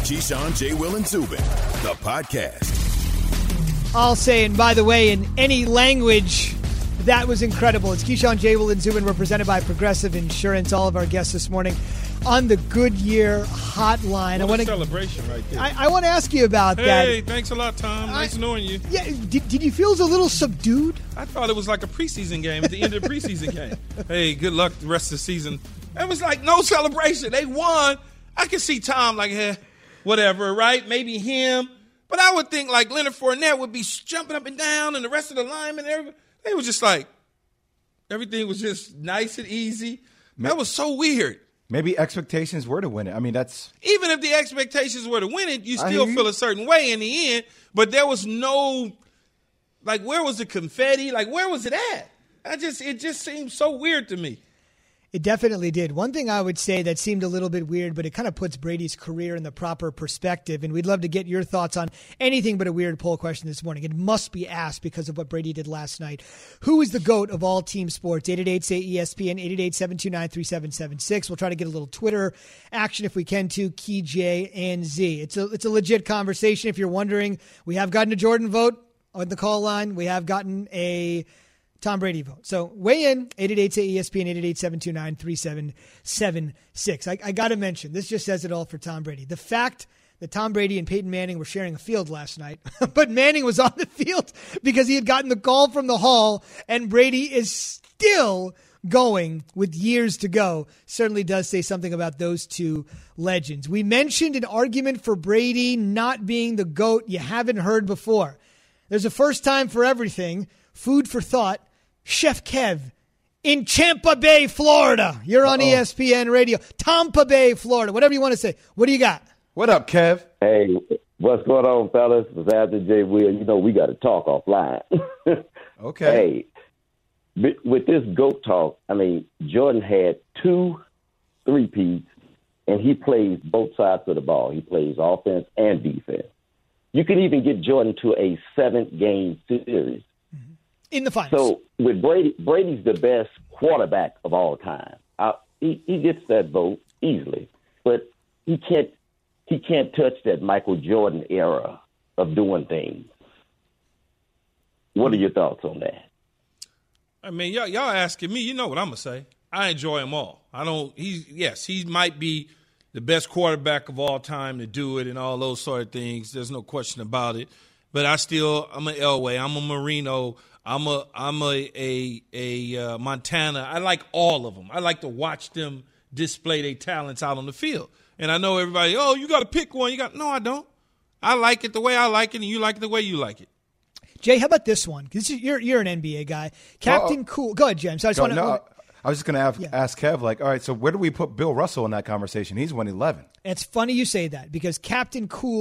Keyshawn, J. Will, and Zubin, the podcast. I'll say, and by the way, in any language, that was incredible. It's Keyshawn, J. Will, and Zubin. We're presented by Progressive Insurance. All of our guests this morning on the Goodyear Hotline. What a celebration right there. I want to ask you about that. Hey, thanks a lot, Tom. Nice knowing you. Yeah, did you feel it was a little subdued? I thought it was like a preseason game at the end of the preseason game. Hey, good luck the rest of the season. It was like no celebration. They won. I could see Tom like, whatever, right? Maybe him. But I would think like Leonard Fournette would be jumping up and down and the rest of the linemen, they were just like, everything was just nice and easy. That was so weird. Maybe expectations were to win it. I mean, that's... Even if the expectations were to win it, you still feel a certain way in the end. But there was no, like, where was the confetti? Like, where was it at? It just seemed so weird to me. It definitely did. One thing I would say that seemed a little bit weird, but it kind of puts Brady's career in the proper perspective, and we'd love to get your thoughts on anything but a weird poll question this morning. It must be asked because of what Brady did last night. Who is the GOAT of all team sports? 888-SAY-ESPN, 888-729-3776. We'll try to get a little Twitter action if we can too, Key, J, and Z. It's a legit conversation. If you're wondering, we have gotten a Jordan vote on the call line. We have gotten a Tom Brady vote. So weigh in, 888-ESPN, 888-729-3776. I got to mention, this just says it all for Tom Brady. The fact that Tom Brady and Peyton Manning were sharing a field last night, but Manning was on the field because he had gotten the call from the Hall, and Brady is still going with years to go, certainly does say something about those two legends. We mentioned an argument for Brady not being the GOAT you haven't heard before. There's a first time for everything. Food for thought. Chef Kev in Tampa Bay, Florida. You're on ESPN Radio. Tampa Bay, Florida. Whatever you want to say. What do you got? What up, Kev? Hey, what's going on, fellas? It's after J. Will. You know we got to talk offline. Okay. Hey, with this GOAT talk, I mean, Jordan had 2 3-peats, and he plays both sides of the ball. He plays offense and defense. You can even get Jordan to a 7-game series. In the finals. So with Brady's the best quarterback of all time. He gets that vote easily, but he can't touch that Michael Jordan era of doing things. What are your thoughts on that? I mean, y'all asking me, you know what I'm gonna say. I enjoy them all. He might be the best quarterback of all time to do it and all those sort of things. There's no question about it. But I'm an Elway. I'm a Marino. I'm a Montana. I like all of them. I like to watch them display their talents out on the field. And I know everybody, you got to pick one. No, I don't. I like it the way I like it, and you like it the way you like it. Jay, how about this one? Because you're an NBA guy. Captain Cool. Go ahead, Jim. So I was just going to ask Kev, all right, so where do we put Bill Russell in that conversation? He's won 11. It's funny you say that because Captain Cool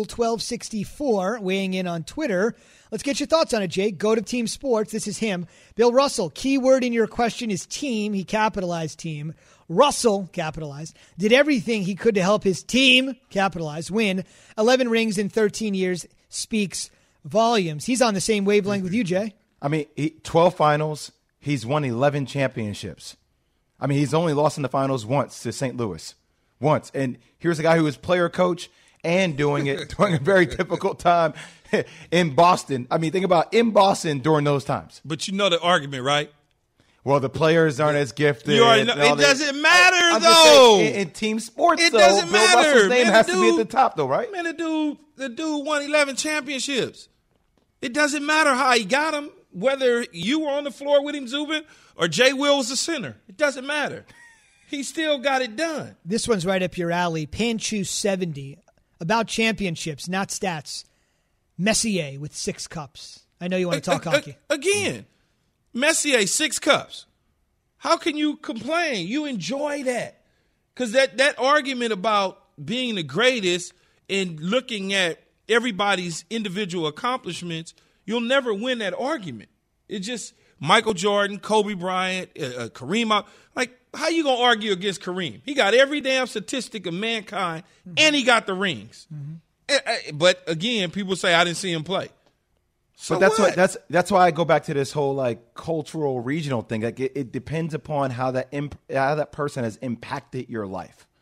1264 weighing in on Twitter. Let's get your thoughts on it, Jay. Go to Team Sports. This is him. Bill Russell, keyword in your question is team. He capitalized team. Russell, capitalized, did everything he could to help his team, capitalized, win. 11 rings in 13 years speaks volumes. He's on the same wavelength with you, Jay. I mean, 12 finals. He's won 11 championships. I mean, he's only lost in the finals once to St. Louis. Once. And here's a guy who was player coach and doing it during a very difficult time in Boston. I mean, think about in Boston during those times. But you know the argument, right? Well, the players aren't as gifted. You already know. It doesn't matter, though. In team sports, it doesn't matter. Bill Russell's name has to be at the top, though, right? Man, the dude won 11 championships. It doesn't matter how he got them, whether you were on the floor with him, Zubin, or Jay Will was the center. It doesn't matter. He still got it done. This one's right up your alley. Panchu 70. About championships, not stats. Messier with 6 cups. I know you want to talk hockey. Again, Messier, 6 cups. How can you complain? You enjoy that. Because that argument about being the greatest and looking at everybody's individual accomplishments, you'll never win that argument. It's just Michael Jordan, Kobe Bryant, Kareem. Like, how you going to argue against Kareem? He got every damn statistic of mankind, and he got the rings. Mm-hmm. But, again, people say, I didn't see him play. So but that's why I go back to this whole like cultural regional thing. Like it depends upon how that person has impacted your life.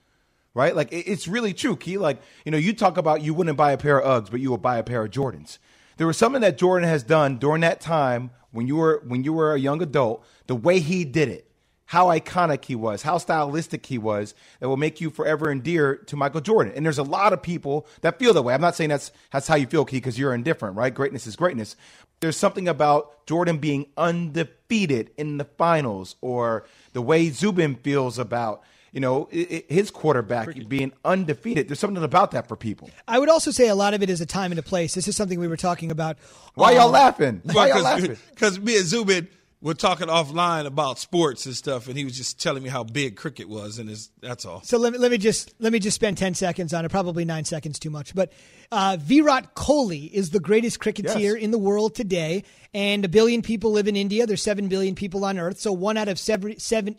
right? Like, it's really true, Key. Like, you talk about you wouldn't buy a pair of Uggs, but you would buy a pair of Jordans. There was something that Jordan has done during that time when you were a young adult, the way he did it, how iconic he was, how stylistic he was, that will make you forever endear to Michael Jordan. And there's a lot of people that feel that way. I'm not saying that's how you feel, Key, because you're indifferent, right? Greatness is greatness. There's something about Jordan being undefeated in the finals, or the way Zubin feels about his quarterback being undefeated. There's something about that for people. I would also say a lot of it is a time and a place. This is something we were talking about. Why y'all laughing? Why y'all laughing? Because me and Zubin were talking offline about sports and stuff, and he was just telling me how big cricket was, and that's all. So let me just spend 10 seconds on it, probably 9 seconds too much. But Virat Kohli is the greatest cricketer in the world today, and 1 billion people live in India. There's 7 billion people on Earth, so one out of every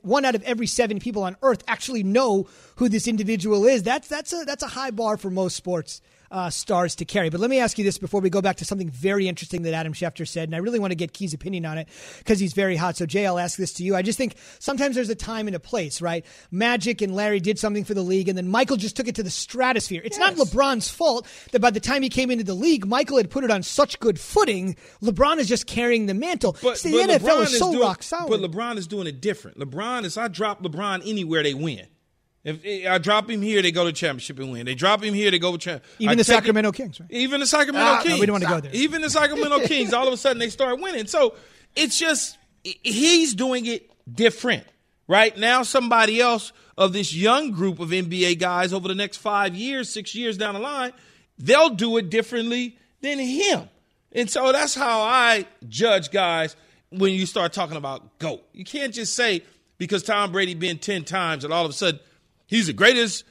7 people on Earth actually know who this individual is. That's a high bar for most sports stars to carry. But let me ask you this before we go back to something very interesting that Adam Schefter said, and I really want to get Key's opinion on it because he's very hot. So, Jay, I'll ask this to you. I just think sometimes there's a time and a place, right? Magic and Larry did something for the league, and then Michael just took it to the stratosphere. It's not LeBron's fault that by the time he came into the league, Michael had put it on such good footing. LeBron is just carrying the mantle. But the NFL is so rock solid. But LeBron is doing it different. I drop LeBron anywhere, they win. If I drop him here, they go to championship and win. They drop him here, they go to championship. Even the Sacramento Kings, right? Even the Sacramento Kings. No, we don't want to go there. Even the Sacramento Kings, all of a sudden they start winning. So it's just, he's doing it different. Right now, somebody else of this young group of NBA guys over the next 5 years, 6 years down the line, they'll do it differently than him. And so that's how I judge guys when you start talking about GOAT. You can't just say because Tom Brady been 10 times and all of a sudden he's the greatest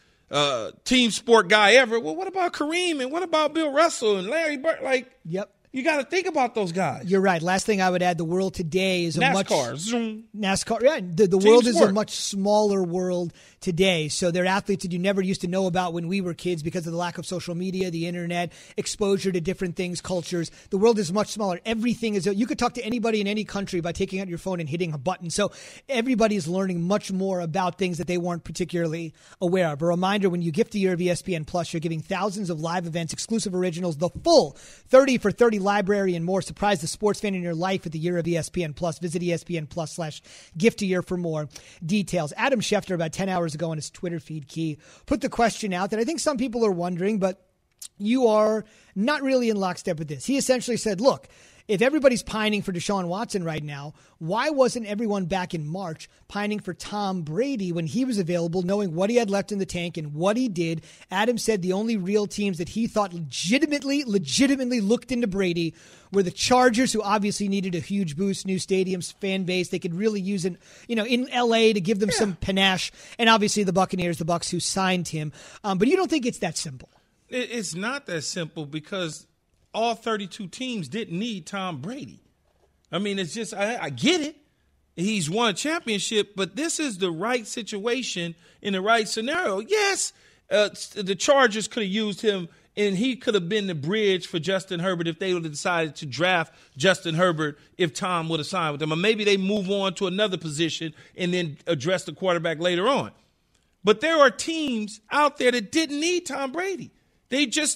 team sport guy ever. Well, what about Kareem and what about Bill Russell and Larry Bird? Yep. You got to think about those guys. You're right. Last thing I would add, the world today is NASCAR. Yeah, the world is a much smaller world today. So they're athletes that you never used to know about when we were kids because of the lack of social media, the internet, exposure to different things, cultures. The world is much smaller. Everything is, you could talk to anybody in any country by taking out your phone and hitting a button. So everybody is learning much more about things that they weren't particularly aware of. A reminder, when you gift a year of ESPN Plus, you're giving thousands of live events, exclusive originals, the full 30 for 30 library and more. Surprise the sports fan in your life with the year of ESPN Plus. Visit ESPN Plus/gift a year for more details. Adam Schefter, about 10 hours ago on his Twitter feed, Key, put the question out that I think some people are wondering, but you are not really in lockstep with this. He essentially said, look, if everybody's pining for Deshaun Watson right now, why wasn't everyone back in March pining for Tom Brady when he was available, knowing what he had left in the tank and what he did? Adam said the only real teams that he thought legitimately looked into Brady were the Chargers, who obviously needed a huge boost, new stadiums, fan base. They could really use it, in LA to give them some panache, and obviously the Buccaneers, the Bucs, who signed him. But you don't think it's that simple? It's not that simple because all 32 teams didn't need Tom Brady. I mean, it's just, I get it. He's won a championship, but this is the right situation in the right scenario. Yes, the Chargers could have used him, and he could have been the bridge for Justin Herbert if they would have decided to draft Justin Herbert if Tom would have signed with them. Or maybe they move on to another position and then address the quarterback later on. But there are teams out there that didn't need Tom Brady. They just,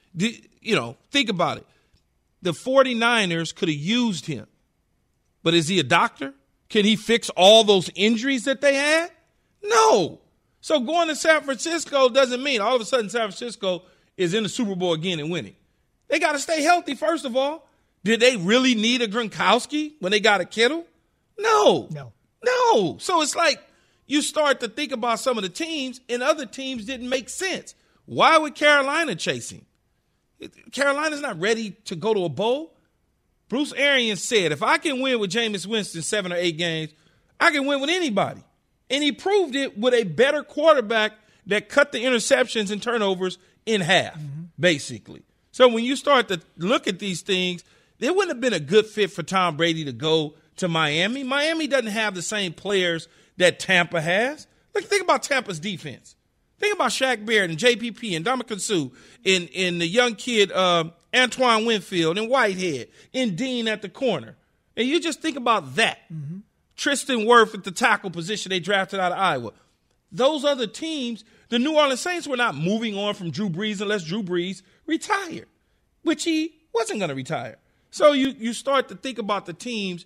think about it. The 49ers could have used him. But is he a doctor? Can he fix all those injuries that they had? No. So going to San Francisco doesn't mean all of a sudden San Francisco is in the Super Bowl again and winning. They got to stay healthy, first of all. Did they really need a Gronkowski when they got a Kittle? No. So it's like you start to think about some of the teams, and other teams didn't make sense. Why would Carolina chase him? Carolina's not ready to go to a bowl. Bruce Arians said, if I can win with Jameis Winston 7 or 8 games, I can win with anybody. And he proved it with a better quarterback that cut the interceptions and turnovers in half, basically. So when you start to look at these things, it wouldn't have been a good fit for Tom Brady to go to Miami. Miami doesn't have the same players that Tampa has. Think about Tampa's defense. Think about Shaq Barrett and JPP and Ndamukong Suh and the young kid Antoine Winfield and Whitehead and Dean at the corner. And you just think about that. Tristan Wirth at the tackle position they drafted out of Iowa. Those other teams, The New Orleans Saints were not moving on from Drew Brees unless Drew Brees retired, which he wasn't going to retire. So you start to think about the teams.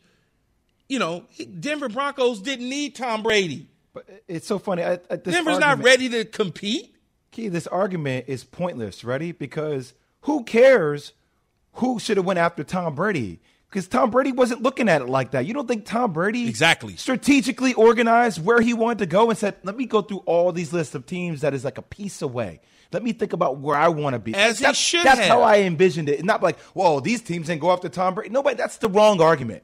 Denver Broncos didn't need Tom Brady. But it's so funny. Denver's not ready to compete. Key, this argument is pointless, ready? Because who cares who should have went after Tom Brady? Because Tom Brady wasn't looking at it like that. You don't think Tom Brady strategically organized where he wanted to go and said, let me go through all these lists of teams that is like a piece away. Let me think about where I want to be. That's how I envisioned it. Not like, whoa, these teams didn't go after Tom Brady. Nobody. That's the wrong argument.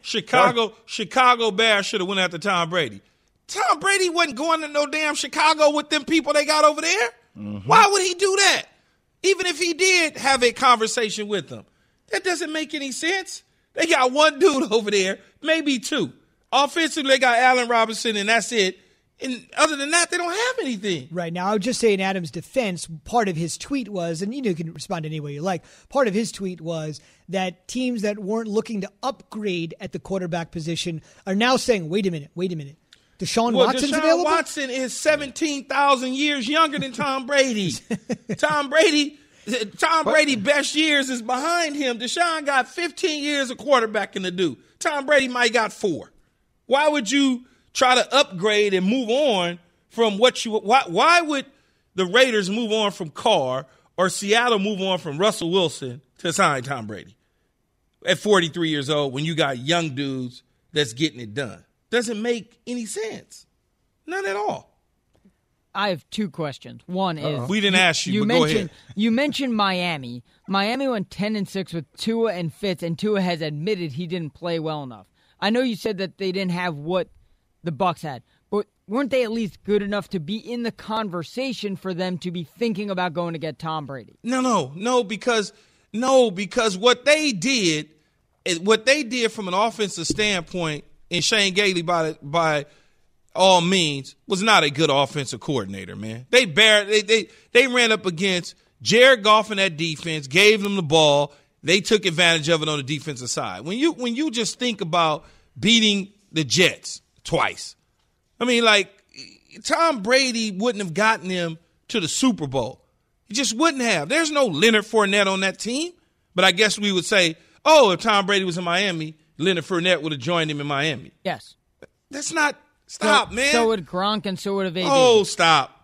Chicago Bears should have went after Tom Brady. Tom Brady wasn't going to no damn Chicago with them people they got over there. Mm-hmm. Why would he do that? Even if he did have a conversation with them. That doesn't make any sense. They got one dude over there, maybe two. Offensively, they got Allen Robinson, and that's it. And other than that, they don't have anything. Right. Now, I would just say in Adam's defense, part of his tweet was, and you can respond any way you like, part of his tweet was that teams that weren't looking to upgrade at the quarterback position are now saying, wait a minute. Deshaun Watson's available? Deshaun Watson is 17,000 years younger than Tom Brady. Tom Brady best years is behind him. Deshaun got 15 years of quarterbacking to do. Tom Brady might got 4. Why would you try to upgrade and move on from why would the Raiders move on from Carr or Seattle move on from Russell Wilson to sign Tom Brady at 43 years old when you got young dudes that's getting it done? Doesn't make any sense. Not at all. I have 2 questions. One is we didn't ask you, but go ahead. You mentioned Miami. Miami went 10-6 with Tua and Fitz, and Tua has admitted he didn't play well enough. I know you said that they didn't have what the Bucs had, but weren't they at least good enough to be in the conversation for them to be thinking about going to get Tom Brady? No, because what they did from an offensive standpoint, and Shane Gailey by all means was not a good offensive coordinator, man. They ran up against Jared Goff in that defense, gave them the ball. They took advantage of it on the defensive side. When you just think about beating the Jets twice, I mean, like, Tom Brady wouldn't have gotten them to the Super Bowl. He just wouldn't have. There's no Leonard Fournette on that team. But I guess we would say, if Tom Brady was in Miami, Leonard Fournette would have joined him in Miami. Yes. That's not – stop, man. So would Gronk and so would have AD. Oh, stop.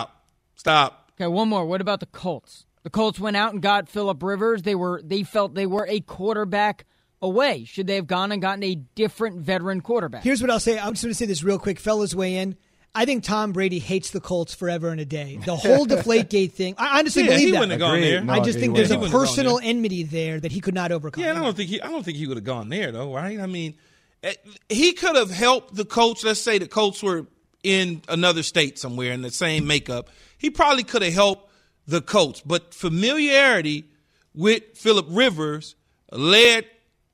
Okay, one more. What about the Colts? The Colts went out and got Phillip Rivers. They felt they were a quarterback away. Should they have gone and gotten a different veteran quarterback? Here's what I'll say. I'm just going to say this real quick. Fellas, weigh in. I think Tom Brady hates the Colts forever and a day. The whole Deflategate thing, I honestly believe he that. Wouldn't have gone there. I just think there's a personal enmity there that he could not overcome. Yeah, and I don't think he would have gone there though, right? I mean, he could have helped the Colts. Let's say the Colts were in another state somewhere in the same makeup. He probably could have helped the Colts, but familiarity with Phillip Rivers led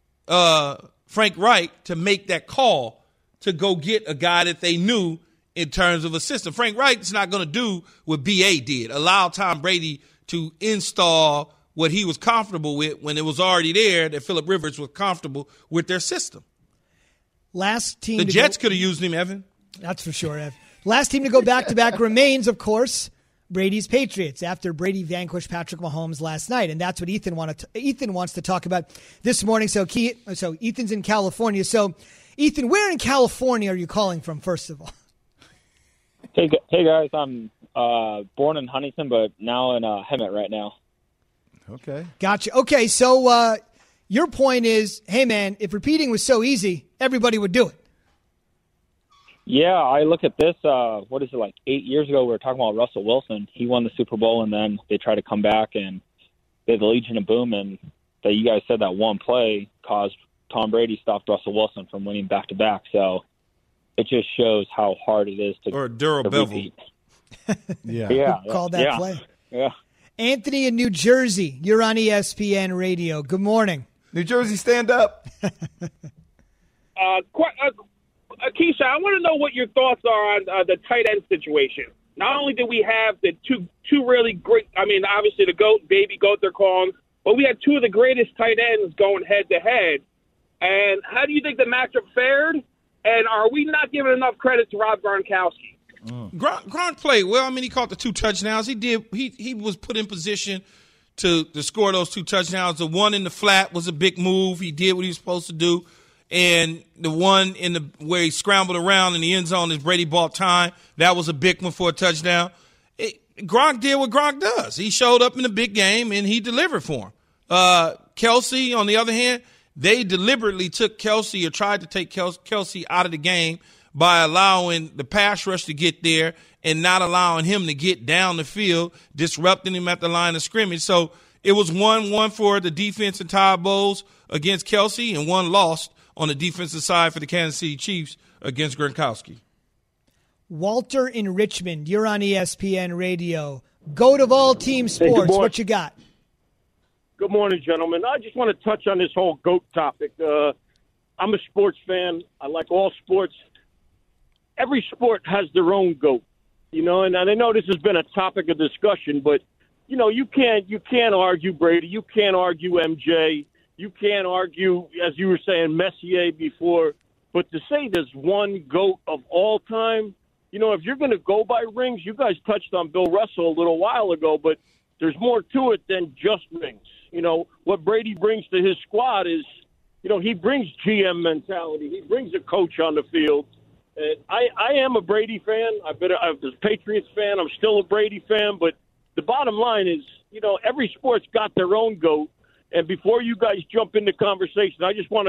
Frank Reich to make that call to go get a guy that they knew in terms of a system. Frank Reich's not going to do what B.A. did, allow Tom Brady to install what he was comfortable with when it was already there that Phillip Rivers was comfortable with their system. Last team. The Jets could have used him, Evan. That's for sure, Ev. Last team to go back-to-back remains, of course, Brady's Patriots after Brady vanquished Patrick Mahomes last night, and that's what Ethan wants to talk about this morning. So Ethan's in California. So, Ethan, where in California are you calling from, first of all? Hey guys, I'm born in Huntington, but now in Hemet right now. Okay. Gotcha. Okay, so your point is, hey, man, if repeating was so easy, everybody would do it. Yeah, I look at this, 8 years ago we were talking about Russell Wilson. He won the Super Bowl, and then they tried to come back, and they had the Legion of Boom, and that you guys said that one play caused Tom Brady stopped Russell Wilson from winning back-to-back. So it just shows how hard it is to repeat. Yeah. Called that play. Yeah. Anthony in New Jersey, you're on ESPN Radio. Good morning. New Jersey, stand up. Keisha, I want to know what your thoughts are on the tight end situation. Not only did we have the two really great, I mean, obviously the GOAT, baby GOAT they're calling, but we had two of the greatest tight ends going head-to-head. And how do you think the matchup fared? And are we not giving enough credit to Rob Gronkowski? Gronk played well. I mean, he caught the 2 touchdowns. He was put in position to score those 2 touchdowns. The one in the flat was a big move. He did what he was supposed to do. And the one where he scrambled around in the end zone as Brady bought time, that was a big one for a touchdown. Gronk did what Gronk does. He showed up in the big game, and he delivered for him. Kelsey, on the other hand, they deliberately took Kelsey or tried to take Kelsey out of the game by allowing the pass rush to get there and not allowing him to get down the field, disrupting him at the line of scrimmage. So it was 1-1 for the defense and Todd Bowles against Kelsey, and 1 lost on the defensive side for the Kansas City Chiefs against Gronkowski. Walter in Richmond, you're on ESPN Radio. Goat of all team sports, what you got? Good morning, gentlemen. I just want to touch on this whole GOAT topic. I'm a sports fan. I like all sports. Every sport has their own GOAT, and I know this has been a topic of discussion, but, you can't argue Brady. You can't argue MJ. You can't argue, as you were saying, Messier before. But to say there's one GOAT of all time, if you're going to go by rings, you guys touched on Bill Russell a little while ago, but there's more to it than just rings. What Brady brings to his squad is, he brings GM mentality. He brings a coach on the field. I am a Brady fan. I was a Patriots fan. I'm still a Brady fan. But the bottom line is, every sport's got their own GOAT. And before you guys jump into conversation, I just want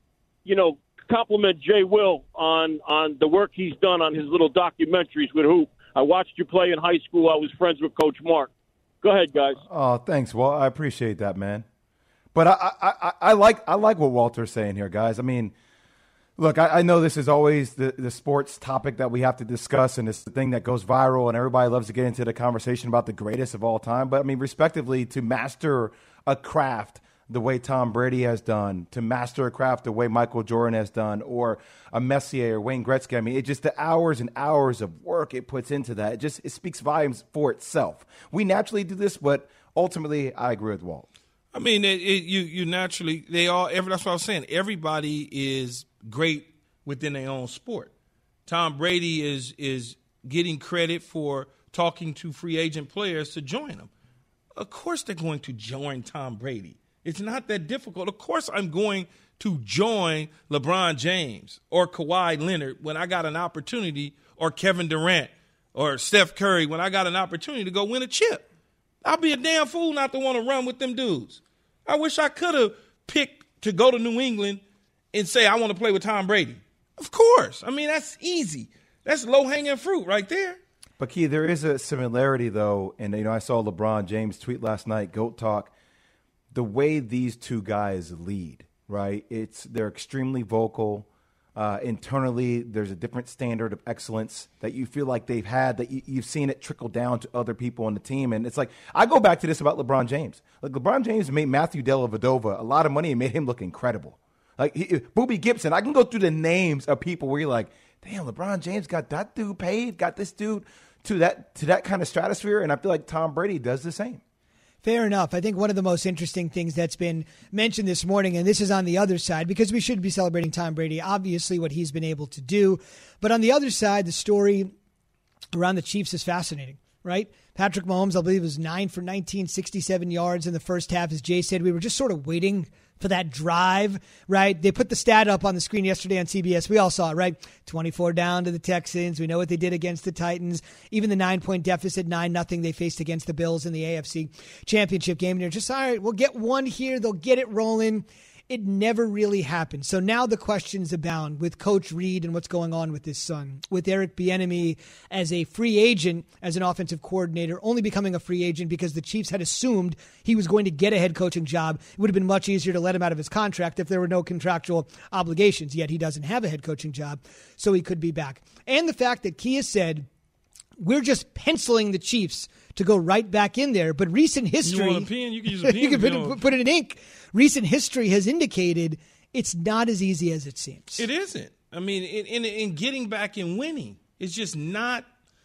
to, compliment Jay Will on the work he's done on his little documentaries with Hoop. I watched you play in high school. I was friends with Coach Mark. Go ahead, guys. Oh, thanks. Well, I appreciate that, man. But I like what Walter's saying here, guys. I mean, look, I know this is always the sports topic that we have to discuss, and it's the thing that goes viral, and everybody loves to get into the conversation about the greatest of all time. But, I mean, respectively, to master a craft the way Tom Brady has done, to master a craft the way Michael Jordan has done, or a Messier or Wayne Gretzky. I mean, it just the hours and hours of work it puts into that. It speaks volumes for itself. We naturally do this, but ultimately, I agree with Walt. I mean, you naturally, that's what I was saying. Everybody is great within their own sport. Tom Brady is getting credit for talking to free agent players to join him. Of course they're going to join Tom Brady. It's not that difficult. Of course I'm going to join LeBron James or Kawhi Leonard when I got an opportunity, or Kevin Durant or Steph Curry when I got an opportunity to go win a chip. I'll be a damn fool not to want to run with them dudes. I wish I could have picked to go to New England and say I want to play with Tom Brady. Of course. I mean, that's easy. That's low-hanging fruit right there. But, Key, there is a similarity, though, and, I saw LeBron James tweet last night, GOAT Talk, the way these two guys lead, right? They're extremely vocal. Internally, there's a different standard of excellence that you feel like they've had, that you've seen it trickle down to other people on the team. And it's like, I go back to this about LeBron James. Like, LeBron James made Matthew Dellavedova a lot of money and made him look incredible. Like, Boobie Gibson, I can go through the names of people where you're like, damn, LeBron James got that dude paid, got this dude to that kind of stratosphere. And I feel like Tom Brady does the same. Fair enough. I think one of the most interesting things that's been mentioned this morning, and this is on the other side, because we should be celebrating Tom Brady, obviously what he's been able to do. But on the other side, the story around the Chiefs is fascinating, right? Patrick Mahomes, I believe, was 9 for 19, 67 yards in the first half. As Jay said, we were just sort of waiting for that drive, right? They put the stat up on the screen yesterday on CBS. We all saw it, right? 24 down to the Texans. We know what they did against the Titans. Even the 9-point deficit, 9-0 they faced against the Bills in the AFC Championship game. And they're just, all right, we'll get one here. They'll get it rolling. It never really happened. So now the questions abound with Coach Reid and what's going on with his son, with Eric Bieniemy as a free agent, as an offensive coordinator, only becoming a free agent because the Chiefs had assumed he was going to get a head coaching job. It would have been much easier to let him out of his contract if there were no contractual obligations, yet he doesn't have a head coaching job, so he could be back. And the fact that Kia said, we're just penciling the Chiefs to go right back in there. But recent history... You want a pen? You can use a pen. You can put it in ink. Recent history has indicated it's not as easy as it seems. It isn't. I mean, in getting back and winning, it's just not...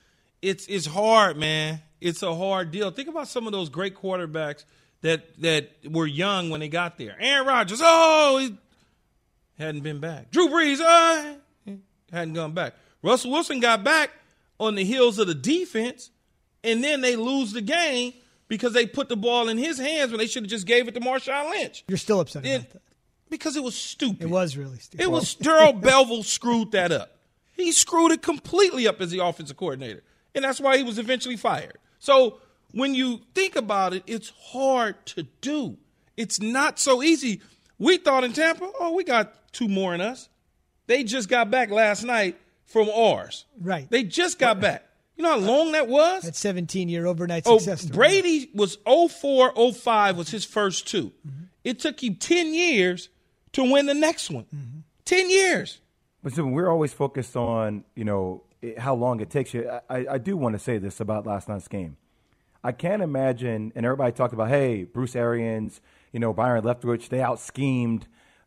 It's hard, man. It's a hard deal. Think about some of those great quarterbacks that were young when they got there. Aaron Rodgers, he hadn't been back. Drew Brees, he hadn't gone back. Russell Wilson got back on the heels of the defense, and then they lose the game because they put the ball in his hands when they should have just gave it to Marshawn Lynch. You're still upset about that. Because it was stupid. It was really stupid. It was Darrell Bevell screwed that up. He screwed it completely up as the offensive coordinator, and that's why he was eventually fired. So when you think about it, it's hard to do. It's not so easy. We thought in Tampa, we got 2 more in us. They just got back last night from ours. Right. They just got back. You know how long that was? That 17-year overnight success story. Brady was 04-05 was his first 2. Mm-hmm. It took him 10 years to win the next one. Mm-hmm. 10 years. But so we're always focused on, how long it takes you. I do want to say this about last night's game. I can't imagine, and everybody talked about, hey, Bruce Arians, Byron Leftwich, they out-schemed,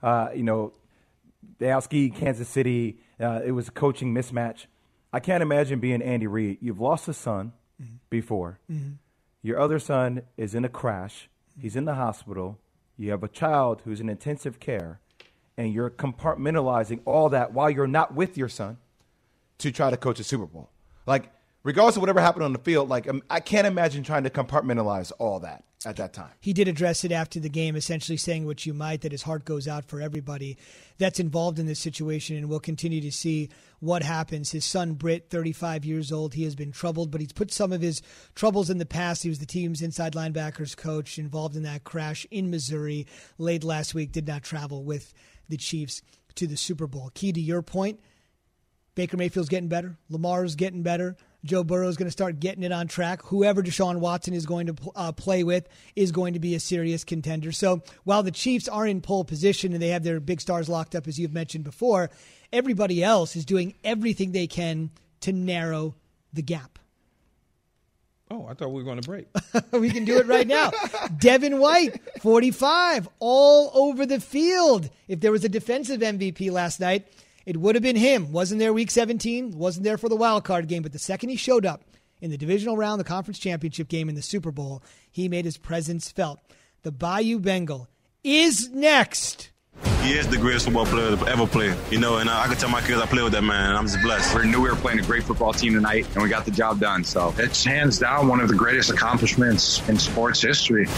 they out-schemed Kansas City. It was a coaching mismatch. I can't imagine being Andy Reid. You've lost a son before. Mm-hmm. Your other son is in a crash. He's in the hospital. You have a child who's in intensive care, and you're compartmentalizing all that while you're not with your son to try to coach a Super Bowl. Like, regardless of whatever happened on the field, I can't imagine trying to compartmentalize all that at that time. He did address it after the game, essentially saying what you might, that his heart goes out for everybody that's involved in this situation, and we'll continue to see what happens. His son, Britt, 35 years old, he has been troubled, but he's put some of his troubles in the past. He was the team's inside linebackers coach, involved in that crash in Missouri late last week, did not travel with the Chiefs to the Super Bowl. Key to your point, Baker Mayfield's getting better. Lamar's getting better. Joe Burrow's going to start getting it on track. Whoever Deshaun Watson is going to play with is going to be a serious contender. So while the Chiefs are in pole position and they have their big stars locked up, as you've mentioned before, everybody else is doing everything they can to narrow the gap. Oh, I thought we were going to break. We can do it right now. Devin White, 45, all over the field. If there was a defensive MVP last night, it would have been him. Wasn't there week 17, wasn't there for the wild card game, but the second he showed up in the divisional round, the conference championship game, in the Super Bowl, he made his presence felt. The Bayou Bengal is next. He is the greatest football player to ever play, and I can tell my kids I play with that man, and I'm just blessed. We knew we were playing a great football team tonight, and we got the job done. So it's hands down one of the greatest accomplishments in sports history.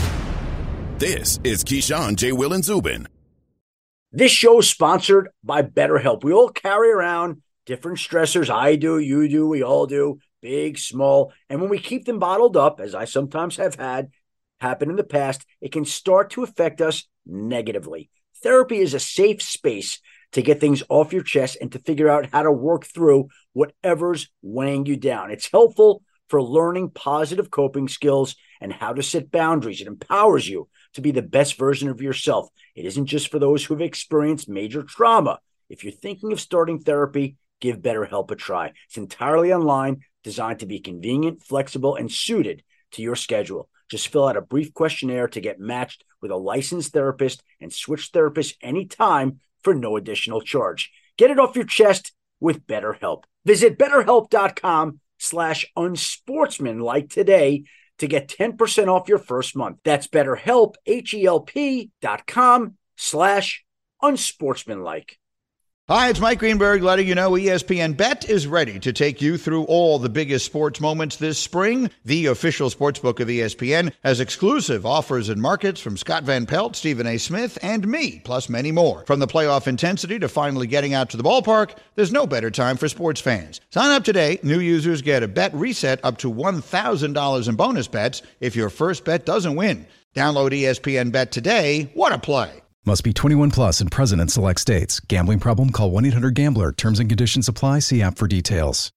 This is Keyshawn, J. Will, and Zubin. This show is sponsored by BetterHelp. We all carry around different stressors. I do, you do, we all do, big, small. And when we keep them bottled up, as I sometimes have had happen in the past, it can start to affect us negatively. Therapy is a safe space to get things off your chest and to figure out how to work through whatever's weighing you down. It's helpful for learning positive coping skills and how to set boundaries. It empowers you to be the best version of yourself. It isn't just for those who have experienced major trauma. If you're thinking of starting therapy, give BetterHelp a try. It's entirely online, designed to be convenient, flexible, and suited to your schedule. Just fill out a brief questionnaire to get matched with a licensed therapist and switch therapists anytime for no additional charge. Get it off your chest with BetterHelp. Visit BetterHelp.com/unsportsmanlike today to get 10% off your first month. That's BetterHelp, HELP.com/unsportsmanlike. Hi, it's Mike Greenberg letting you know ESPN Bet is ready to take you through all the biggest sports moments this spring. The official sportsbook of ESPN has exclusive offers and markets from Scott Van Pelt, Stephen A. Smith, and me, plus many more. From the playoff intensity to finally getting out to the ballpark, there's no better time for sports fans. Sign up today. New users get a bet reset up to $1,000 in bonus bets if your first bet doesn't win. Download ESPN Bet today. What a play. Must be 21 plus and present in select states. Gambling problem? Call 1-800-GAMBLER. Terms and conditions apply. See app for details.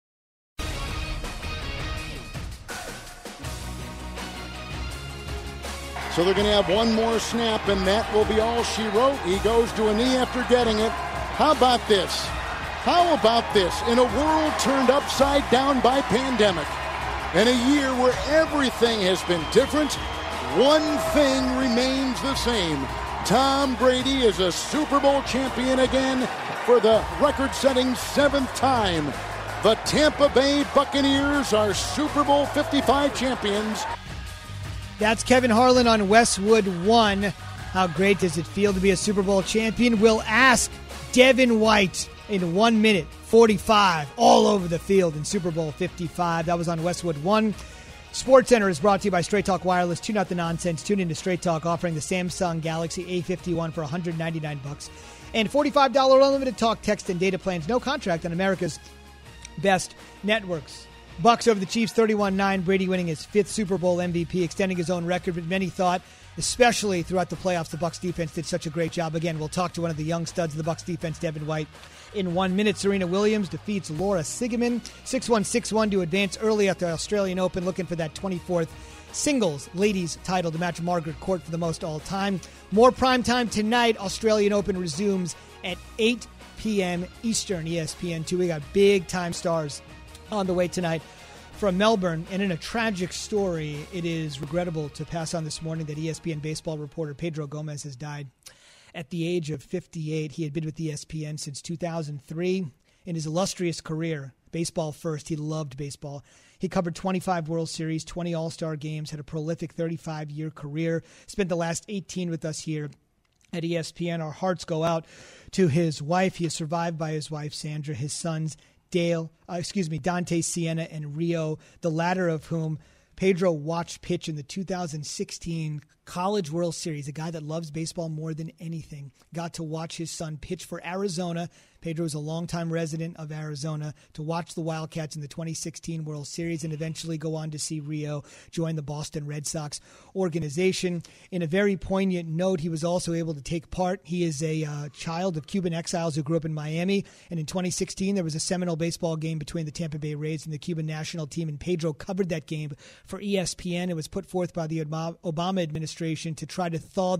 So they're going to have one more snap, and that will be all she wrote. He goes to a knee after getting it. How about this? How about this? In a world turned upside down by pandemic, in a year where everything has been different, one thing remains the same. Tom Brady is a Super Bowl champion again for the record-setting 7th time. The Tampa Bay Buccaneers are Super Bowl 55 champions. That's Kevin Harlan on Westwood One. How great does it feel to be a Super Bowl champion? We'll ask Devin White in 1 minute 45 all over the field in Super Bowl 55. That was on Westwood One. SportsCenter is brought to you by Straight Talk Wireless. Tune out the nonsense. Tune into Straight Talk, offering the Samsung Galaxy A51 for $199 and $45 unlimited talk, text, and data plans. No contract on America's best networks. Bucs over the Chiefs 31-9. Brady winning his 5th Super Bowl MVP, extending his own record, but many thought, especially throughout the playoffs, the Bucs defense did such a great job. Again, we'll talk to one of the young studs of the Bucs defense, Devin White, in 1 minute. Serena Williams defeats Laura Siegemund 6-1, 6-1 to advance early at the Australian Open, looking for that 24th singles ladies title to match Margaret Court for the most all time. More primetime tonight. Australian Open resumes at 8 p.m. Eastern, ESPN2. We got big time stars on the way tonight from Melbourne. And in a tragic story, it is regrettable to pass on this morning that ESPN baseball reporter Pedro Gomez has died at the age of 58. He had been with ESPN since 2003. In his illustrious career, baseball first, he loved baseball. He covered 25 World Series, 20 All-Star games, had a prolific 35-year career, spent the last 18 with us here at ESPN. Our hearts go out to his wife. He is survived by his wife, Sandra, his sons, Dante, Sienna, and Rio, the latter of whom Pedro watched pitch in the 2016 College World Series. A guy that loves baseball more than anything got to watch his son pitch for Arizona. Pedro is a longtime resident of Arizona, to watch the Wildcats in the 2016 World Series and eventually go on to see Rio join the Boston Red Sox organization. In a very poignant note, he was also able to take part. He is a child of Cuban exiles who grew up in Miami, and in 2016 there was a seminal baseball game between the Tampa Bay Rays and the Cuban national team, and Pedro covered that game for ESPN. It was put forth by the Obama administration to try to thaw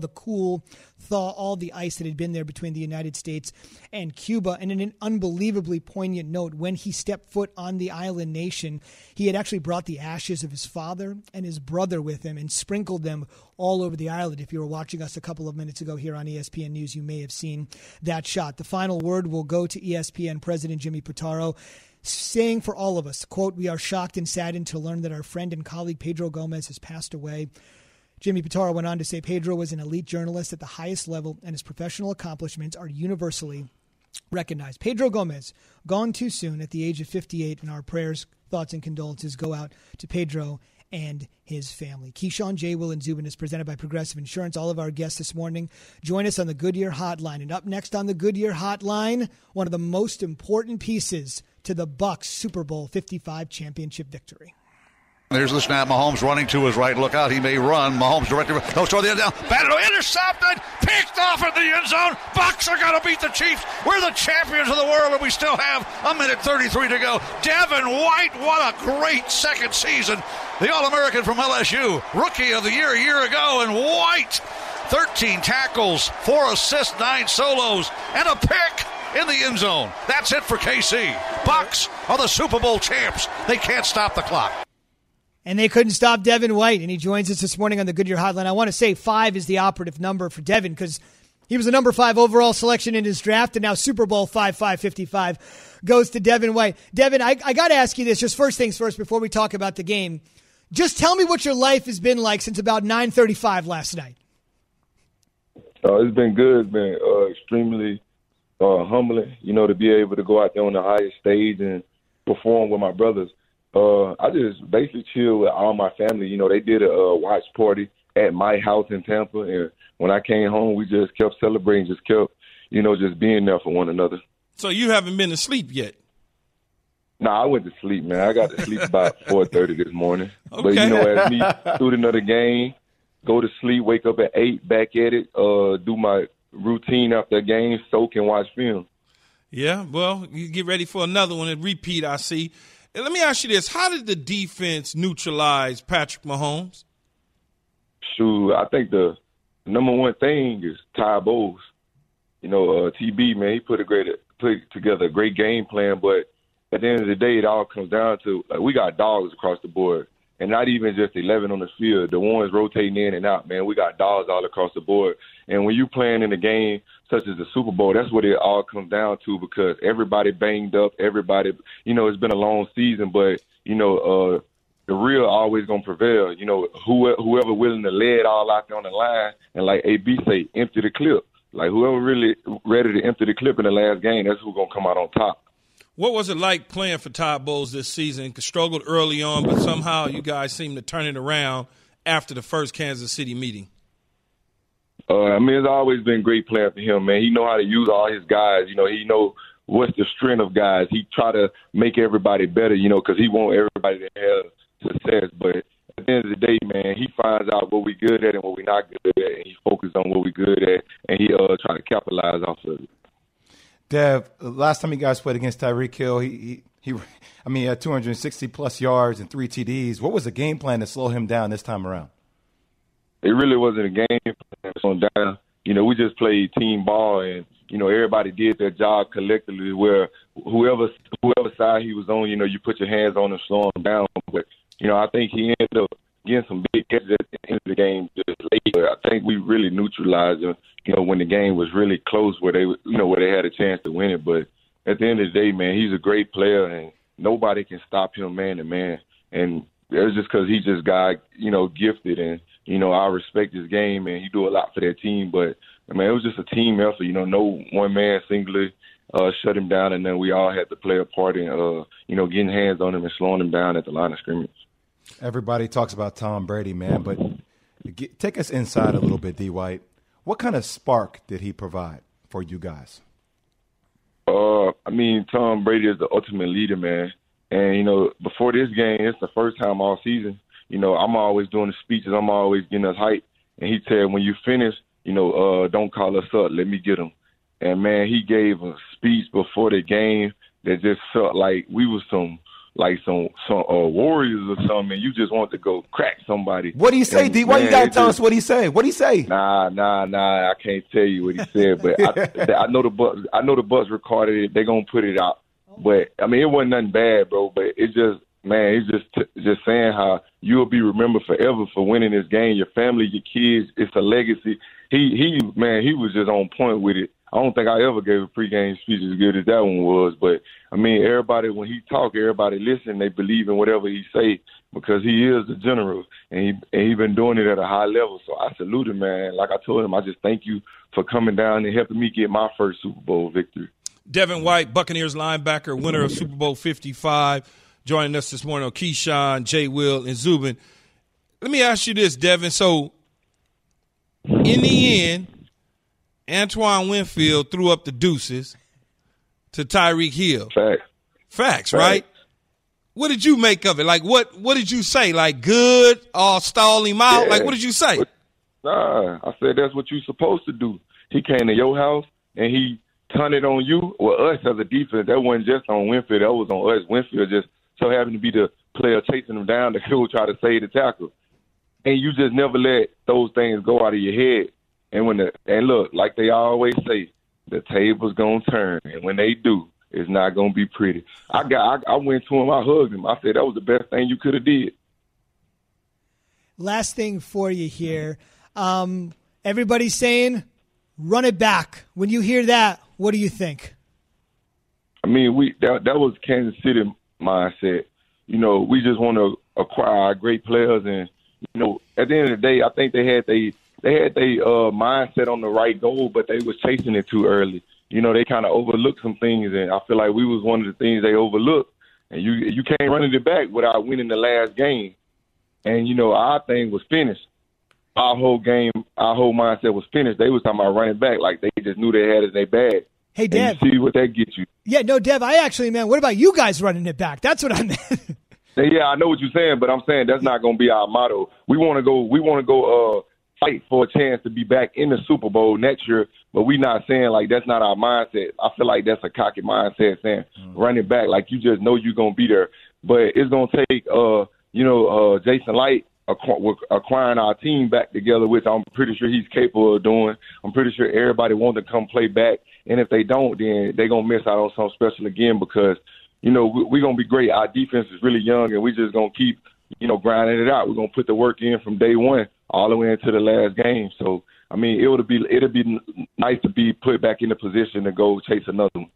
all the ice that had been there between the United States and Cuba. And in an unbelievably poignant note, when he stepped foot on the island nation, he had actually brought the ashes of his father and his brother with him and sprinkled them all over the island. If you were watching us a couple of minutes ago here on ESPN News, you may have seen that shot. The final word will go to ESPN President Jimmy Pitaro, saying for all of us, quote, "We are shocked and saddened to learn that our friend and colleague Pedro Gomez has passed away." Jimmy Pitaro went on to say Pedro was an elite journalist at the highest level, and his professional accomplishments are universally recognized. Pedro Gomez, gone too soon at the age of 58, and our prayers, thoughts, and condolences go out to Pedro and his family. Keyshawn, J. Will, and Zubin is presented by Progressive Insurance. All of our guests this morning join us on the Goodyear Hotline. And up next on the Goodyear Hotline, one of the most important pieces to the Bucs Super Bowl 55 championship victory. There's the snap. Mahomes running to his right. Look out. He may run. Mahomes directly. No, throw the end down. Batted, intercepted. Picked off in the end zone. Bucs are going to beat the Chiefs. We're the champions of the world, and we still have a minute 33 to go. Devin White, what a great second season. The All-American from LSU. Rookie of the year a year ago. And White, 13 tackles, 4 assists, 9 solos, and a pick in the end zone. That's it for KC. Bucs are the Super Bowl champs. They can't stop the clock. And they couldn't stop Devin White, and he joins us this morning on the Goodyear Hotline. I want to say 5 is the operative number for Devin because he was a number 5 overall selection in his draft, and now Super Bowl 55 goes to Devin White. Devin, I got to ask you this, just first things first, before we talk about the game. Just tell me what your life has been like since about 9:35 last night. It's been good. It's been extremely humbling, to be able to go out there on the highest stage and perform with my brothers. I just basically chill with all my family. They did a watch party at my house in Tampa, and when I came home, we just kept celebrating, just kept, just being there for one another. So you haven't been to sleep yet? Nah, I went to sleep, man. I got to sleep about 4:30 this morning. Okay. But, as me, student of the game, go to sleep, wake up at 8, back at it, do my routine after a game, soak and watch film. Yeah, well, you get ready for another one and repeat, I see. And let me ask you this. How did the defense neutralize Patrick Mahomes? Shoot, I think the number one thing is Ty Bowles. TB, man, he put together a great game plan, but at the end of the day, it all comes down to we got dogs across the board, and not even just 11 on the field. The ones rotating in and out, man, we got dogs all across the board. And when you playing in a game such as the Super Bowl, that's what it all comes down to because everybody banged up, everybody, it's been a long season, but, the real always going to prevail. Whoever willing to lay it all out there on the line and like AB say, empty the clip. Like, whoever really ready to empty the clip in the last game, that's who's going to come out on top. What was it like playing for Todd Bowles this season? Struggled early on, but somehow you guys seem to turn it around after the first Kansas City meeting. I mean, it's always been great playing for him, man. He know how to use all his guys. You know, he know what's the strength of guys. He try to make everybody better, you know, because he want everybody to have success. But at the end of the day, man, he finds out what we good at and what we not good at, and he focuses on what we good at, and he try to capitalize off of it. Dev, last time you guys played against Tyreek Hill, he had 260-plus yards and 3 TDs. What was the game plan to slow him down this time around? It really wasn't a game plan to slow him down. You know, we just played team ball, and, you know, everybody did their job collectively where whoever side he was on, you know, you put your hands on him, slow him down. But, you know, I think he ended up getting some big catches at the end of the game just late. But I think we really neutralized him, you know, when the game was really close where they had a chance to win it. But at the end of the day, man, he's a great player, and nobody can stop him man to man. And it's just because he's just got, you know, gifted, and, you know, I respect his game, and he do a lot for that team. But, I mean, it was just a team effort. You know, no one man singly shut him down, and then we all had to play a part in, you know, getting hands on him and slowing him down at the line of scrimmage. Everybody talks about Tom Brady, man, but take us inside a little bit, D. White. What kind of spark did he provide for you guys? I mean, Tom Brady is the ultimate leader, man. And, you know, before this game, it's the first time all season, you know, I'm always doing the speeches. I'm always getting us hyped. And he said, when you finish, you know, don't call us up. Let me get them. And, man, he gave a speech before the game that just felt like we was some warriors or something, and you just want to go crack somebody. What do you say, D? Why you got to tell us what he said? What did he say? Nah, I can't tell you what he said, but I know the Bucks recorded it. They're going to put it out. But, I mean, it wasn't nothing bad, bro, but it's just, man, it's just saying how you'll be remembered forever for winning this game, your family, your kids. It's a legacy. He was just on point with it. I don't think I ever gave a pregame speech as good as that one was. But, I mean, everybody, when he talk, everybody listen. They believe in whatever he say because he is the general, and he been doing it at a high level. So I salute him, man. Like I told him, I just thank you for coming down and helping me get my first Super Bowl victory. Devin White, Buccaneers linebacker, winner of Super Bowl 55, joining us this morning on Keyshawn, J. Will, and Zubin. Let me ask you this, Devin. So, in the end, Antoine Winfield threw up the deuces to Tyreek Hill. Facts, right? What did you make of it? Like, what did you say? Like, good, or stall him out? Yeah. Like, what did you say? Nah, I said that's what you're supposed to do. He came to your house, and he turned it on you. Well, us as a defense, that wasn't just on Winfield. That was on us. Winfield just so happened to be the player chasing him down to go try to save the tackle. And you just never let those things go out of your head. And look, like they always say, the table's gonna turn, and when they do, it's not gonna be pretty. I went to him, I hugged him. I said that was the best thing you could have did. Last thing for you here, everybody's saying, run it back. When you hear that, what do you think? I mean, that was Kansas City mindset. You know, we just want to acquire our great players, and you know, at the end of the day, I think they had their mindset on the right goal, but they was chasing it too early. You know, they kind of overlooked some things, and I feel like we was one of the things they overlooked. And you can't run it back without winning the last game. And, you know, our thing was finished. Our whole mindset was finished. They was talking about running back like they just knew they had it in their bag. Hey, Dev. And you see what that gets you. Yeah, no, Dev, I actually meant, what about you guys running it back? That's what I meant. Yeah, I know what you're saying, but I'm saying that's not going to be our motto. We want to go fight for a chance to be back in the Super Bowl next year, but we're not saying like that's not our mindset. I feel like that's a cocky mindset saying running back like you just know you're going to be there. But it's going to take, Jason Light acquiring our team back together, which I'm pretty sure he's capable of doing. I'm pretty sure everybody wants to come play back, and if they don't, then they're going to miss out on something special again because, you know, we're going to be great. Our defense is really young, and we're just going to keep, you know, grinding it out. We're going to put the work in from day one all the way into the last game. So, I mean, it'll be nice to be put back in the position to go chase another one.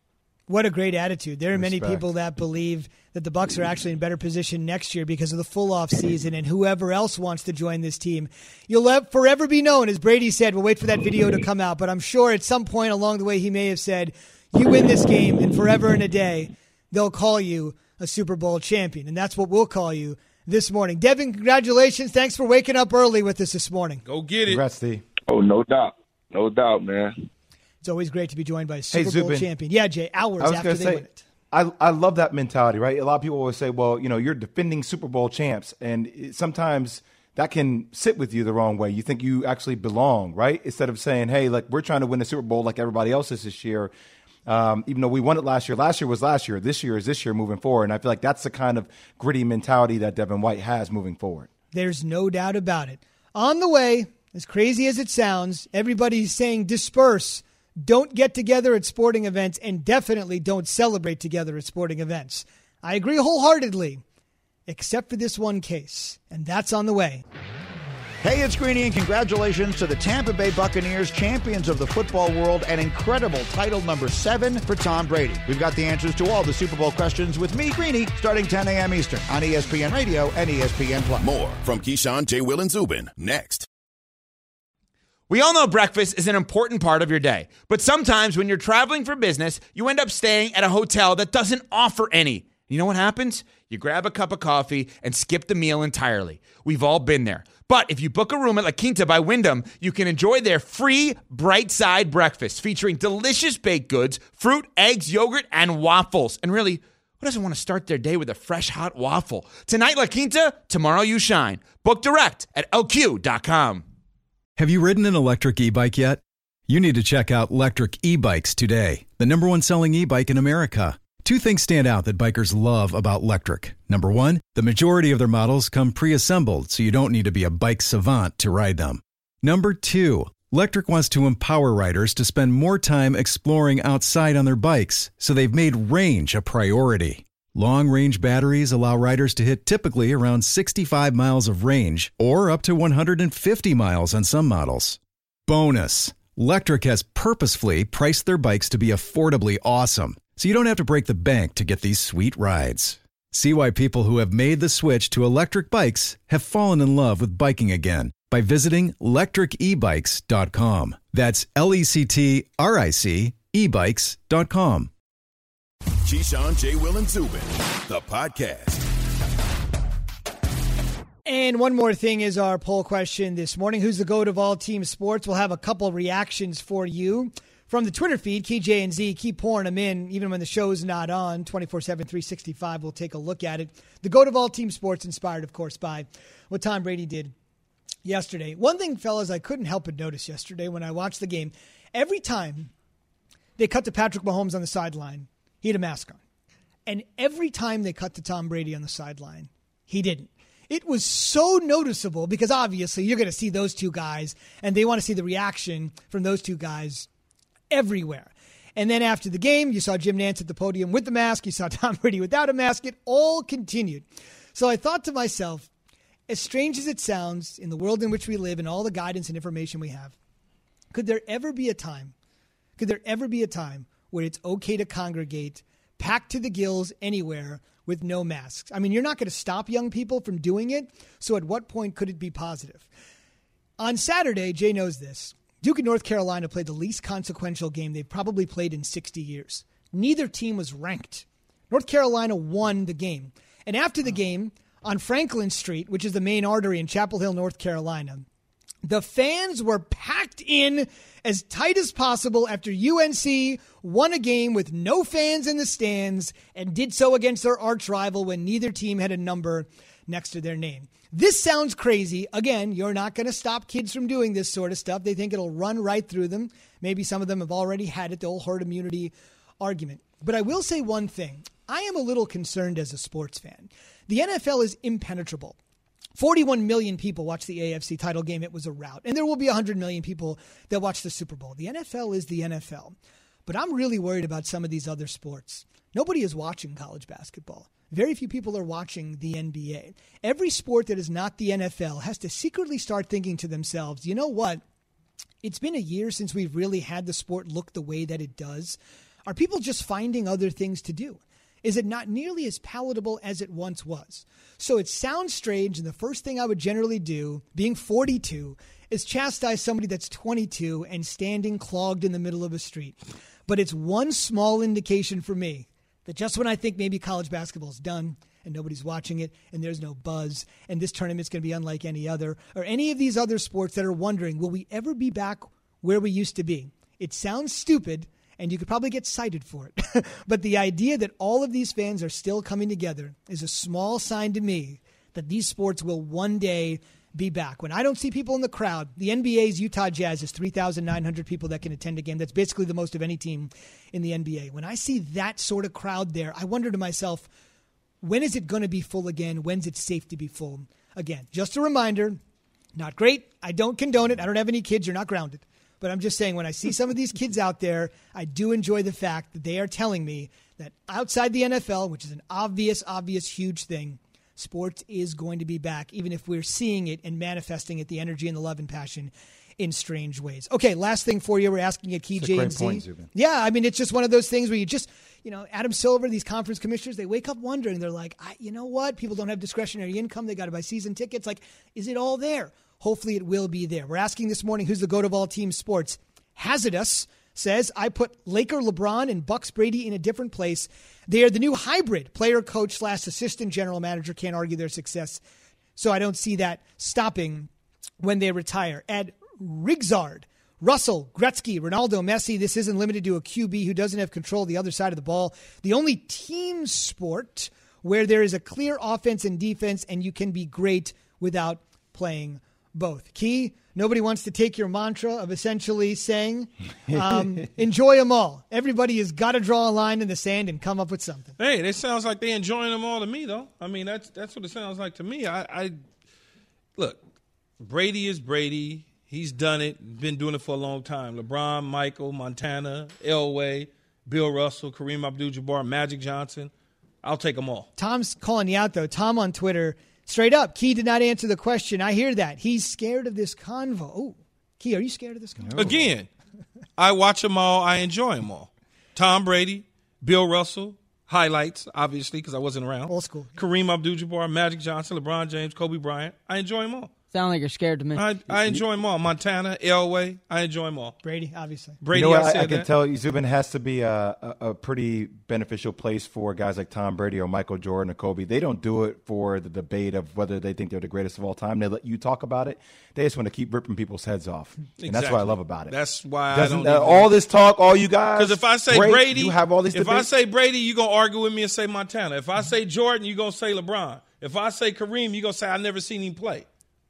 What a great attitude. There are many Respect. people that believe that the Bucs are actually in better position next year because of the full off season and whoever else wants to join this team. You'll forever be known, as Brady said. We'll wait for that video to come out, but I'm sure at some point along the way he may have said, you win this game and forever and a day they'll call you a Super Bowl champion, and that's what we'll call you this morning. Devin, congratulations. Thanks for waking up early with us this morning. Go get it. Congrats, Steve. Oh, no doubt. No doubt, man. It's always great to be joined by a Super Bowl Zubin. champion. Yeah, Jay, hours after they win it. I love that mentality, right? A lot of people always say, well, you're defending Super Bowl champs, and sometimes that can sit with you the wrong way. You think you actually belong, right? Instead of saying, hey, like, we're trying to win the Super Bowl like everybody else is this year. Even though we won it last year. Last year was last year. This year is this year moving forward. And I feel like that's the kind of gritty mentality that Devin White has moving forward. There's no doubt about it. On the way, as crazy as it sounds, everybody's saying disperse. Don't get together at sporting events, and definitely don't celebrate together at sporting events. I agree wholeheartedly, except for this one case, and that's on the way. Hey, it's Greeny, and congratulations to the Tampa Bay Buccaneers, champions of the football world, and incredible title number 7 for Tom Brady. We've got the answers to all the Super Bowl questions with me, Greeny, starting 10 a.m. Eastern on ESPN Radio and ESPN+. More from Keyshawn, J. Will, and Zubin next. We all know breakfast is an important part of your day, but sometimes when you're traveling for business, you end up staying at a hotel that doesn't offer any. You know what happens? You grab a cup of coffee and skip the meal entirely. We've all been there. But if you book a room at La Quinta by Wyndham, you can enjoy their free Bright Side breakfast featuring delicious baked goods, fruit, eggs, yogurt, and waffles. And really, who doesn't want to start their day with a fresh, hot waffle? Tonight, La Quinta, tomorrow you shine. Book direct at lq.com. Have you ridden an electric e-bike yet? You need to check out Lectric E-Bikes today, the #1 selling e-bike in America. 2 things stand out that bikers love about Lectric. Number 1, the majority of their models come pre-assembled, so you don't need to be a bike savant to ride them. Number 2, Lectric wants to empower riders to spend more time exploring outside on their bikes, so they've made range a priority. Long-range batteries allow riders to hit typically around 65 miles of range, or up to 150 miles on some models. Bonus, Lectric has purposefully priced their bikes to be affordably awesome, so you don't have to break the bank to get these sweet rides. See why people who have made the switch to electric bikes have fallen in love with biking again by visiting lectricebikes.com. That's LECTRIC ebikes.com. Keyshawn, J. Will, and Zubin, the podcast. And one more thing is our poll question this morning. Who's the GOAT of all team sports? We'll have a couple reactions for you from the Twitter feed, Key J and Z. Keep pouring them in, even when the show's not on. 24/7, 365. We'll take a look at it. The GOAT of all team sports, inspired, of course, by what Tom Brady did yesterday. One thing, fellas, I couldn't help but notice yesterday when I watched the game, every time they cut to Patrick Mahomes on the sideline, he had a mask on. And every time they cut to Tom Brady on the sideline, he didn't. It was so noticeable because obviously you're going to see those two guys and they want to see the reaction from those two guys everywhere. And then after the game, you saw Jim Nantz at the podium with the mask. You saw Tom Brady without a mask. It all continued. So I thought to myself, as strange as it sounds in the world in which we live and all the guidance and information we have, could there ever be a time where it's okay to congregate packed to the gills anywhere with no masks? I mean, you're not going to stop young people from doing it, so at what point could it be positive? On Saturday, Jay knows this, Duke and North Carolina played the least consequential game they've probably played in 60 years. Neither team was ranked. North Carolina won the game. And after the game, on Franklin Street, which is the main artery in Chapel Hill, North Carolina, the fans were packed in as tight as possible after UNC won a game with no fans in the stands and did so against their arch rival when neither team had a number next to their name. This sounds crazy. Again, you're not going to stop kids from doing this sort of stuff. They think it'll run right through them. Maybe some of them have already had it, the whole herd immunity argument. But I will say one thing. I am a little concerned as a sports fan. The NFL is impenetrable. 41 million people watched the AFC title game. It was a rout. And there will be 100 million people that watch the Super Bowl. The NFL is the NFL. But I'm really worried about some of these other sports. Nobody is watching college basketball. Very few people are watching the NBA. Every sport that is not the NFL has to secretly start thinking to themselves, you know what? It's been a year since we've really had the sport look the way that it does. Are people just finding other things to do? Is it not nearly as palatable as it once was? So it sounds strange, and the first thing I would generally do, being 42, is chastise somebody that's 22 and standing clogged in the middle of a street. But it's one small indication for me that just when I think maybe college basketball is done and nobody's watching it and there's no buzz and this tournament's going to be unlike any other, or any of these other sports that are wondering, will we ever be back where we used to be? It sounds stupid, and you could probably get cited for it. But the idea that all of these fans are still coming together is a small sign to me that these sports will one day be back. When I don't see people in the crowd, the NBA's Utah Jazz is 3,900 people that can attend a game. That's basically the most of any team in the NBA. When I see that sort of crowd there, I wonder to myself, when is it going to be full again? When's it safe to be full again? Just a reminder, not great. I don't condone it. I don't have any kids. You're not grounded. But I'm just saying, when I see some of these kids out there, I do enjoy the fact that they are telling me that outside the NFL, which is an obvious, huge thing, sports is going to be back, even if we're seeing it and manifesting it, the energy and the love and passion in strange ways. Okay, last thing for you. We're asking at Key J and Z. Yeah, I mean, it's just one of those things where you just, Adam Silver, these conference commissioners, they wake up wondering. They're like, you know what? People don't have discretionary income. They got to buy season tickets. Like, is it all there? Hopefully it will be there. We're asking this morning, who's the GOAT of all team sports? Hazardous says, I put Laker LeBron and Bucks Brady in a different place. They are the new hybrid player, coach / assistant general manager. Can't argue their success. So I don't see that stopping when they retire. Ed Rigzard, Russell, Gretzky, Ronaldo, Messi. This isn't limited to a QB who doesn't have control of the other side of the ball. The only team sport where there is a clear offense and defense and you can be great without playing both. Key, nobody wants to take your mantra of essentially saying, enjoy them all. Everybody has got to draw a line in the sand and come up with something. Hey, it sounds like they're enjoying them all to me, though. I mean, that's what it sounds like to me. I look, Brady is Brady. He's done it, been doing it for a long time. LeBron, Michael, Montana, Elway, Bill Russell, Kareem Abdul-Jabbar, Magic Johnson. I'll take them all. Tom's calling you out, though. Tom on Twitter, straight up, Key did not answer the question. I hear that. He's scared of this convo. Oh, Key, are you scared of this convo? No. Again, I watch them all. I enjoy them all. Tom Brady, Bill Russell, highlights, obviously, because I wasn't around. Old school. Kareem Abdul-Jabbar, Magic Johnson, LeBron James, Kobe Bryant. I enjoy them all. Sound like you're scared to me. I enjoy them all. Montana, Elway, I enjoy them all. Brady, obviously. Brady, I can tell you, Zubin has to be a pretty beneficial place for guys like Tom Brady or Michael Jordan or Kobe. They don't do it for the debate of whether they think they're the greatest of all time. They let you talk about it. They just want to keep ripping people's heads off. Exactly. And that's what I love about it. That's why I don't all this talk, all you guys. Because if I say Brady, you have all these debates. I say Brady, you're going to argue with me and say Montana. If I say Jordan, you're going to say LeBron. If I say Kareem, you're going to say I've never seen him play.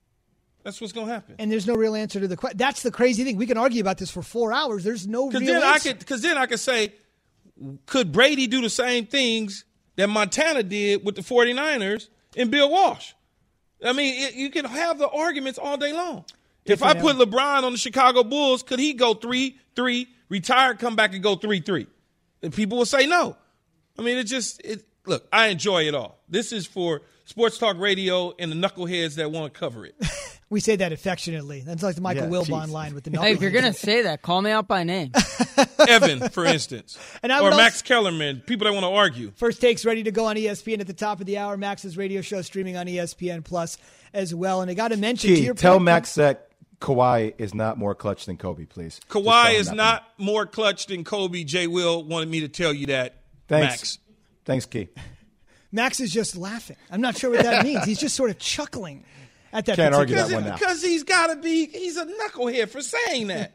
That's what's going to happen. And there's no real answer to the question. That's the crazy thing. We can argue about this for 4 hours. There's no real answer. Because then I could say, could Brady do the same things that Montana did with the 49ers and Bill Walsh? I mean, you can have the arguments all day long. If I put LeBron on the Chicago Bulls, could he go 3-3, retire, come back and go 3-3? And people will say no. I mean, look, I enjoy it all. This is for Sports Talk Radio and the knuckleheads that want to cover it. We say that affectionately. That's like the Michael Wilbon line with the knuckleheads. Hey, if you're going to say that, call me out by name. Evan, for instance. Or Max Kellerman, people that want to argue. First Take's ready to go on ESPN at the top of the hour. Max's radio show streaming on ESPN Plus as well. And I got to mention to your tell Max that Kawhi is not more clutch than Kobe, please. Kawhi is not more clutch than Kobe. Jay Will wanted me to tell you that, Max. Thanks, Key. Max is just laughing. I'm not sure what that means. He's just sort of chuckling at that. Can't argue that one now. Because he's a knucklehead for saying that.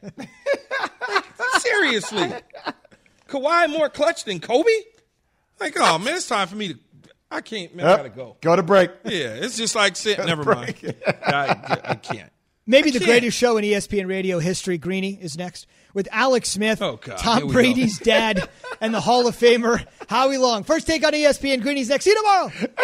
Seriously. Kawhi more clutch than Kobe? Like, oh, man, it's time for me to – I can't – man, I got to go. Go to break. Yeah, it's just like – never mind. I can't. Maybe the greatest show in ESPN radio history, Greeny, is next with Alex Smith, Tom Brady's dad, and the Hall of Famer, Howie Long. First Take on ESPN. Greeny's next. See you tomorrow.